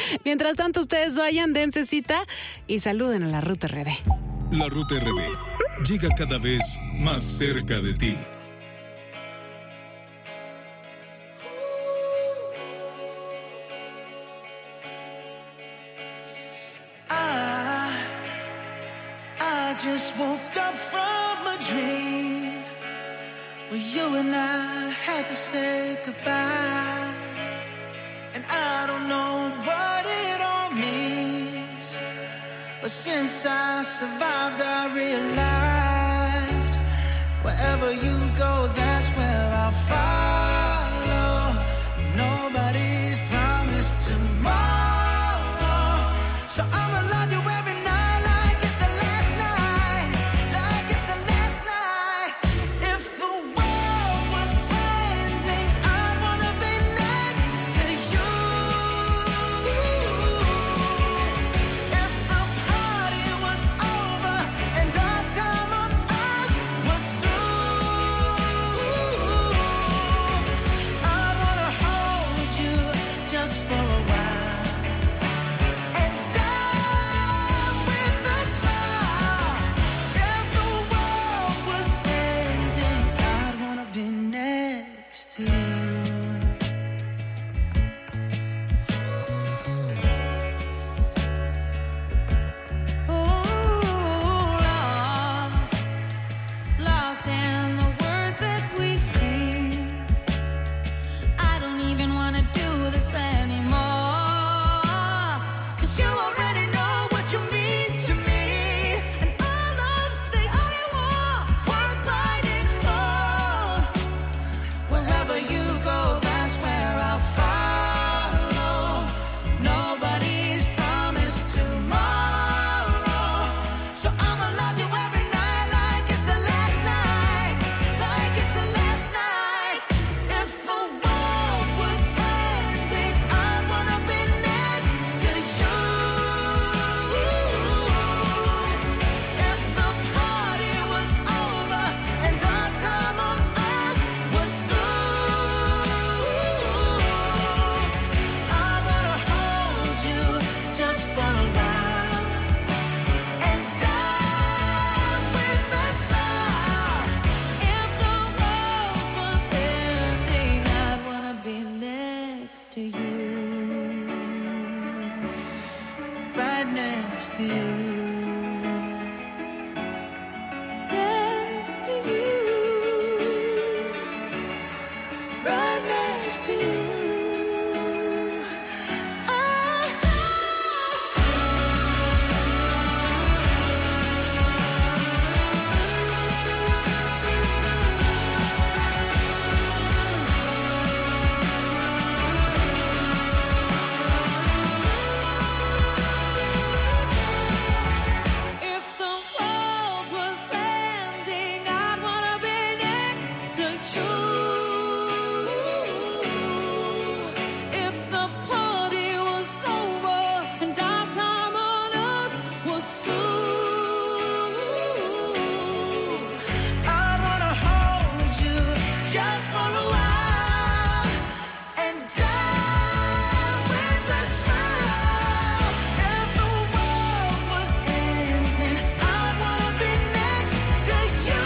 Mientras tanto, ustedes vayan, dense cita y saluden a la Ruta RD. La Ruta RD llega cada vez más cerca de ti. I just woke up from a dream where you and I had to say goodbye. And I don't know what it all means, but since I survived, I realized wherever you go, that's where I'll follow. Nobody's promised tomorrow, so I'ma love you every night like it's the last night, like it's the last night. If the world was ending, I'd wanna be next to you. If the party was over and our time on earth was through, I'd wanna hold you just for a while and die with a smile. If the world was ending, I'd wanna be next to you. Lost in the words that we sing. I don't even wanna do this anymore, 'cause you already know what you mean to me. And all of the other war worth fighting for. Wherever you go, that's where I'll follow. Nobody's promised tomorrow, so I'ma love you every night like it's the last night, like it's the last night. If the world was ending, I'd wanna be next to you. If the party was over and our time on earth was through, I'd wanna hold you just for a while and die with a smile. If the world was ending, I'd wanna be next to you, right next to you, next to you, right next to you. If the world was ending, I'd wanna be next to you. If the party was over and our time on earth was through, I'd wanna hold you just for a while and die with a smile. If the world was ending, I'd wanna be next to you.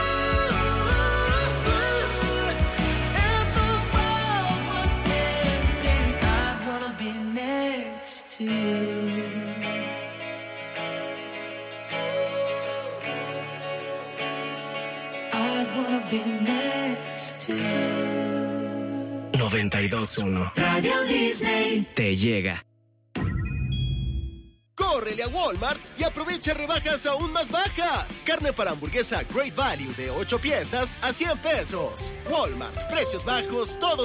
If the world was ending, I'd wanna be next to you. I'd wanna be next to you. 92.1 Radio Disney te llega. Córrele a Walmart y aprovecha rebajas aún más bajas. Carne para hamburguesa Great Value de 8 piezas a 100 pesos. Walmart, precios bajos todos